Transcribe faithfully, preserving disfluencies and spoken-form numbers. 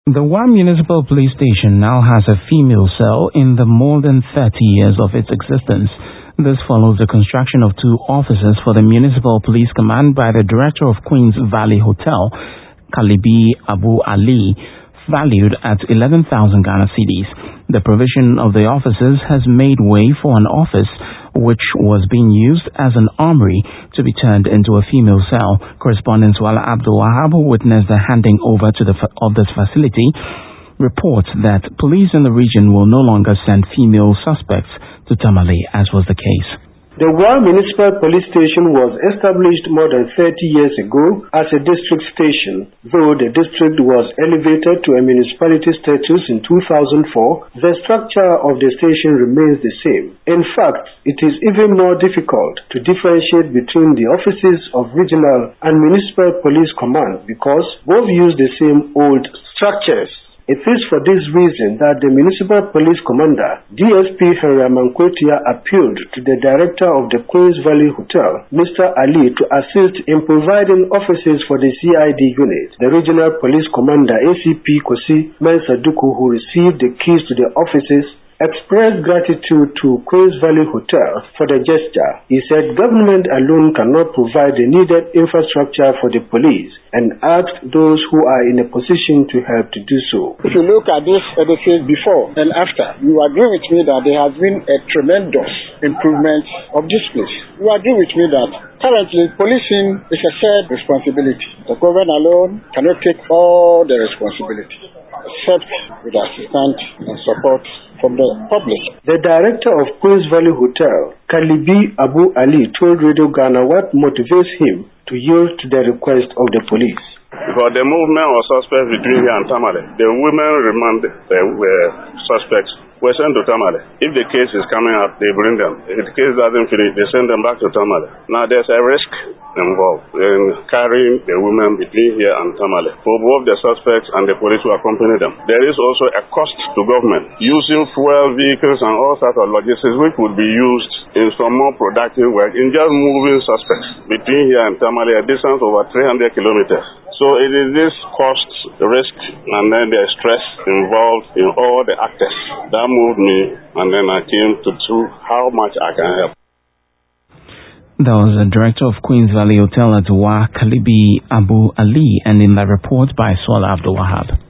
The Wa Municipal Police Station now has a female cell in the more than thirty years of its existence. This follows the construction of two offices for the Municipal Police Command by the Director of Queen's Valley Hotel, Kalibi Abu Ali, valued at eleven thousand Ghana cedis. The provision of the offices has made way for an office which was being used as an armory to be turned into a female cell. Correspondent Wala Abdul Wahab, who witnessed the handing over to the of this facility, reports that police in the region will no longer send female suspects to Tamale, as was the case. The Wa Municipal Police Station was established more than thirty years ago as a district station. Though the district was elevated to a municipality status in two thousand four, the structure of the station remains the same. In fact, it is even more difficult to differentiate between the offices of regional and municipal police command because both use the same old structures. It is for this reason that the Municipal Police Commander, D S P Henry Amankwetia, appealed to the Director of the Queen's Valley Hotel, Mister Ali, to assist in providing offices for the C I D unit. The Regional Police Commander, A C P Kosi Mensaduku, who received the keys to the offices, expressed gratitude to Queen's Valley Hotel for the gesture. He said government alone cannot provide the needed infrastructure for the police and asked those who are in a position to help to do so. If you look at this edifice before and after, you agree with me that there has been a tremendous improvement of this place. You agree with me that currently policing is a shared responsibility. The government alone cannot take all the responsibility, except with assistance and support from the public. The Director of Queen's Valley Hotel, Kalibi Abu Ali, told Radio Ghana what motivates him to yield to the request of the police. Because the movement of suspects between here and Tamale, the women remand the uh, suspects were sent to Tamale. If the case is coming up, they bring them. If the case doesn't finish, they send them back to Tamale. Now there's a risk involved in carrying the women between here and Tamale for both the suspects and the police who accompany them. There is also a cost to government using fuel vehicles and all sorts of logistics which would be used in some more productive work in just moving suspects between here and Tamale, a distance over three hundred kilometers. So it is this cost, risk, and then the stress involved in all the actors that moved me, and then I came to do how much I can help. That was the Director of Queen's Valley Hotel at Wa, Kalibi Abu Ali, and in that report by Swala Abdul Wahab.